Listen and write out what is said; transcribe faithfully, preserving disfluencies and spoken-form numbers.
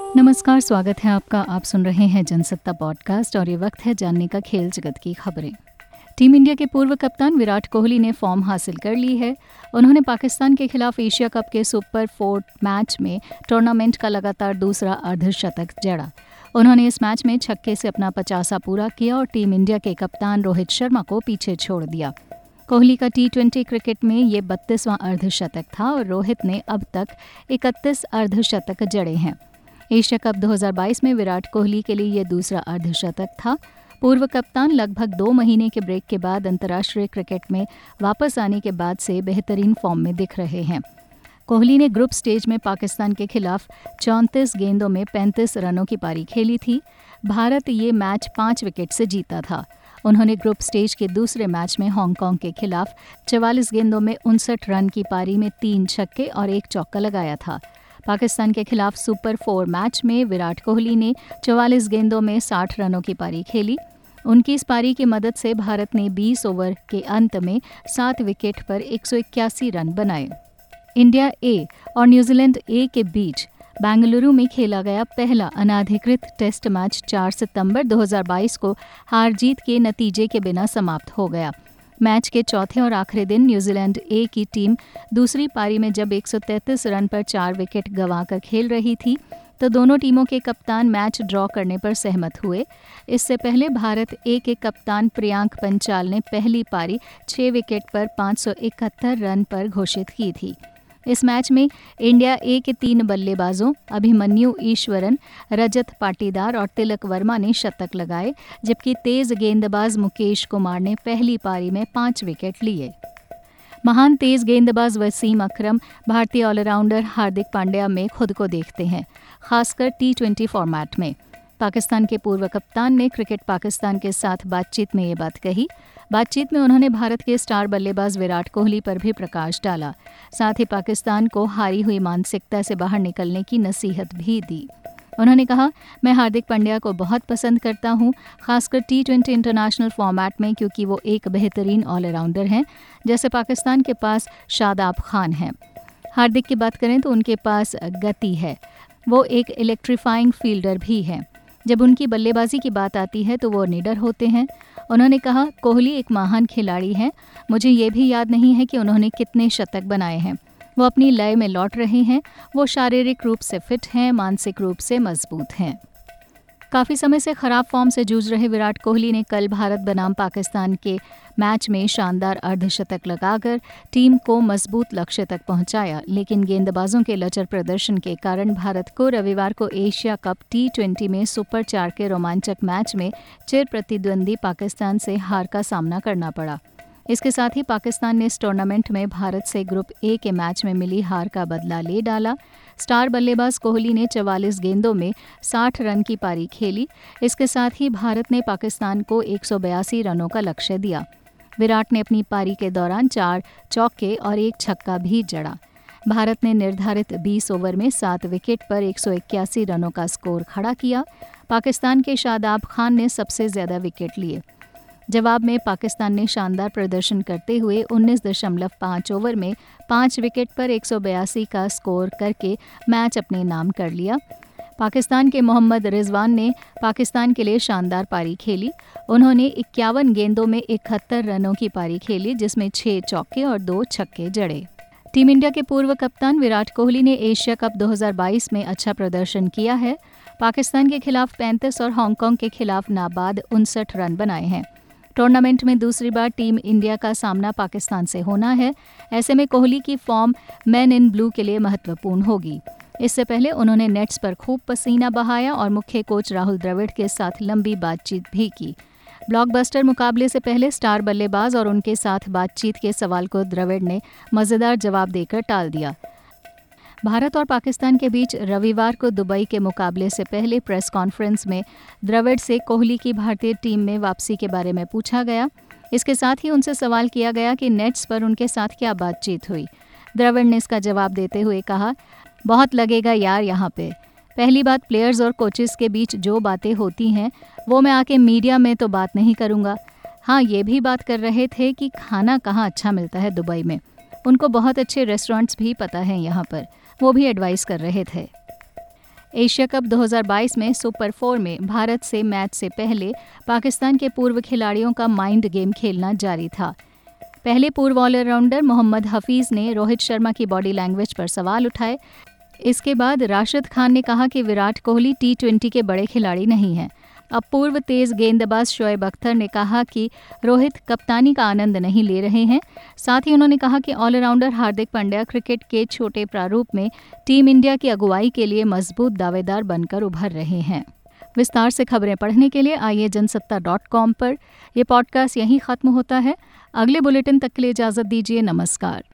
नमस्कार, स्वागत है आपका। आप सुन रहे हैं जनसत्ता पॉडकास्ट और ये वक्त है जानने का खेल जगत की खबरें। टीम इंडिया के पूर्व कप्तान विराट कोहली ने फॉर्म हासिल कर ली है। उन्होंने पाकिस्तान के खिलाफ एशिया कप के सुपर फोर मैच में टूर्नामेंट का लगातार दूसरा अर्धशतक जड़ा। उन्होंने इस मैच में छक्के से अपना पचासा पूरा किया और टीम इंडिया के कप्तान रोहित शर्मा को पीछे छोड़ दिया। कोहली का टी ट्वेंटी क्रिकेट में ये बत्तीसवां अर्धशतक था और रोहित ने अब तक इकतीस अर्धशतक जड़े हैं। एशिया कप दो हज़ार बाईस में विराट कोहली के लिए ये दूसरा अर्धशतक था। पूर्व कप्तान लगभग दो महीने के ब्रेक के बाद अंतर्राष्ट्रीय क्रिकेट में वापस आने के बाद से बेहतरीन फॉर्म में दिख रहे हैं। कोहली ने ग्रुप स्टेज में पाकिस्तान के खिलाफ चौंतीस गेंदों में पैंतीस रनों की पारी खेली थी। भारत ये मैच पाँच विकेट से जीता था। उन्होंने ग्रुप स्टेज के दूसरे मैच में हांगकांग के खिलाफ चवालीस गेंदों में उनसठ रन की पारी में तीन छक्के और एक चौका लगाया था। पाकिस्तान के खिलाफ सुपर फोर मैच में विराट कोहली ने चवालीस गेंदों में साठ रनों की पारी खेली। उनकी इस पारी की मदद से भारत ने बीस ओवर के अंत में सात विकेट पर एक सौ इक्यासी रन बनाए। इंडिया ए और न्यूजीलैंड ए के बीच बेंगलुरु में खेला गया पहला अनाधिकृत टेस्ट मैच चार सितंबर दो हज़ार बाईस को हार जीत के नतीजे के बिना समाप्त हो गया। मैच के चौथे और आखिरी दिन न्यूजीलैंड ए की टीम दूसरी पारी में जब एक सौ तैंतीस रन पर चार विकेट गंवाकर खेल रही थी तो दोनों टीमों के कप्तान मैच ड्रॉ करने पर सहमत हुए। इससे पहले भारत ए के कप्तान प्रियांक पंचाल ने पहली पारी छह विकेट पर पाँच सौ इकहत्तर रन पर घोषित की थी। इस मैच में इंडिया ए के तीन बल्लेबाजों अभिमन्यु ईश्वरन, रजत पाटीदार और तिलक वर्मा ने शतक लगाए, जबकि तेज गेंदबाज मुकेश कुमार ने पहली पारी में पाँच विकेट लिए। महान तेज गेंदबाज वसीम अकरम भारतीय ऑलराउंडर हार्दिक पांड्या में खुद को देखते हैं, खासकर टी ट्वेंटी फॉर्मेट में। पाकिस्तान के पूर्व कप्तान ने क्रिकेट पाकिस्तान के साथ बातचीत में ये बात कही। बातचीत में उन्होंने भारत के स्टार बल्लेबाज विराट कोहली पर भी प्रकाश डाला। साथ ही पाकिस्तान को हारी हुई मानसिकता से बाहर निकलने की नसीहत भी दी। उन्होंने कहा, मैं हार्दिक पांड्या को बहुत पसंद करता हूं, खासकर टी ट्वेंटी इंटरनेशनल फॉर्मेट में, क्योंकि वो एक बेहतरीन ऑलराउंडर हैं। जैसे पाकिस्तान के पास शादाब खान हैं। हार्दिक की बात करें तो उनके पास गति है। वो एक इलेक्ट्रीफाइंग फील्डर भी हैं। जब उनकी बल्लेबाजी की बात आती है तो वो निडर होते हैं। उन्होंने कहा, कोहली एक महान खिलाड़ी हैं। मुझे ये भी याद नहीं है कि उन्होंने कितने शतक बनाए हैं। वो अपनी लय में लौट रहे हैं। वो शारीरिक रूप से फिट हैं, मानसिक रूप से मजबूत हैं। काफ़ी समय से खराब फॉर्म से जूझ रहे विराट कोहली ने कल भारत बनाम पाकिस्तान के मैच में शानदार अर्धशतक लगाकर टीम को मजबूत लक्ष्य तक पहुंचाया, लेकिन गेंदबाजों के लचर प्रदर्शन के कारण भारत को रविवार को एशिया कप टी ट्वेंटी में सुपर चार के रोमांचक मैच में चिर प्रतिद्वंदी पाकिस्तान से हार का सामना करना पड़ा। इसके साथ ही पाकिस्तान ने इस टूर्नामेंट में भारत से ग्रुप ए के मैच में मिली हार का बदला ले डाला। स्टार बल्लेबाज कोहली ने चवालीस गेंदों में साठ रन की पारी खेली। इसके साथ ही भारत ने पाकिस्तान को एक सौ बयासी रनों का लक्ष्य दिया। विराट ने अपनी पारी के दौरान चार चौके और एक छक्का भी जड़ा। भारत ने निर्धारित बीस ओवर में सात विकेट पर एक सौ इक्यासी रनों का स्कोर खड़ा किया। पाकिस्तान के शादाब खान ने सबसे ज्यादा विकेट लिए। जवाब में पाकिस्तान ने शानदार प्रदर्शन करते हुए उन्नीस दशमलव पाँच ओवर में पाँच विकेट पर एक सौ बयासी का स्कोर करके मैच अपने नाम कर लिया। पाकिस्तान के मोहम्मद रिजवान ने पाकिस्तान के लिए शानदार पारी खेली। उन्होंने इक्यावन गेंदों में इकहत्तर रनों की पारी खेली, जिसमें छह चौके और दो छक्के जड़े। टीम इंडिया के पूर्व कप्तान विराट कोहली ने एशिया कप दो हज़ार बाईस में अच्छा प्रदर्शन किया है। पाकिस्तान के खिलाफ पैंतीस और हांगकांग के खिलाफ नाबाद उनसठ रन बनाए हैं। टूर्नामेंट में दूसरी बार टीम इंडिया का सामना पाकिस्तान से होना है। ऐसे में कोहली की फॉर्म मैन इन ब्लू के लिए महत्वपूर्ण होगी। इससे पहले उन्होंने नेट्स पर खूब पसीना बहाया और मुख्य कोच राहुल द्रविड़ के साथ लंबी बातचीत भी की। ब्लॉकबस्टर मुकाबले से पहले स्टार बल्लेबाज और उनके साथ बातचीत के सवाल को द्रविड़ ने मज़ेदार जवाब देकर टाल दिया। भारत और पाकिस्तान के बीच रविवार को दुबई के मुकाबले से पहले प्रेस कॉन्फ्रेंस में द्रविड़ से कोहली की भारतीय टीम में वापसी के बारे में पूछा गया। इसके साथ ही उनसे सवाल किया गया कि नेट्स पर उनके साथ क्या बातचीत हुई। द्रविड़ ने इसका जवाब देते हुए कहा, बहुत लगेगा यार यहाँ पे। पहली बात, प्लेयर्स और कोचेस के बीच जो बातें होती हैं वो मैं आके मीडिया में तो बात नहीं करूँगा। हाँ, ये भी बात कर रहे थे कि खाना कहाँ अच्छा मिलता है दुबई में। उनको बहुत अच्छे रेस्टोरेंट्स भी पता है यहाँ पर, वो भी एडवाइस कर रहे थे। एशिया कप दो हज़ार बाईस में सुपर फोर में भारत से मैच से पहले पाकिस्तान के पूर्व खिलाड़ियों का माइंड गेम खेलना जारी था। पहले पूर्व ऑलराउंडर मोहम्मद हफीज ने रोहित शर्मा की बॉडी लैंग्वेज पर सवाल उठाए। इसके बाद राशिद खान ने कहा कि विराट कोहली टी ट्वेंटी के बड़े खिलाड़ी नहीं हैं। अब पूर्व तेज गेंदबाज शोएब अख्तर ने कहा कि रोहित कप्तानी का आनंद नहीं ले रहे हैं। साथ ही उन्होंने कहा कि ऑलराउंडर हार्दिक पांड्या क्रिकेट के छोटे प्रारूप में टीम इंडिया की अगुवाई के लिए मजबूत दावेदार बनकर उभर रहे हैं। विस्तार से खबरें पढ़ने के लिए आइए जनसत्ता डॉट कॉम पर। यह पॉडकास्ट यहीं खत्म होता है। अगले बुलेटिन तक के लिए इजाजत दीजिए। नमस्कार।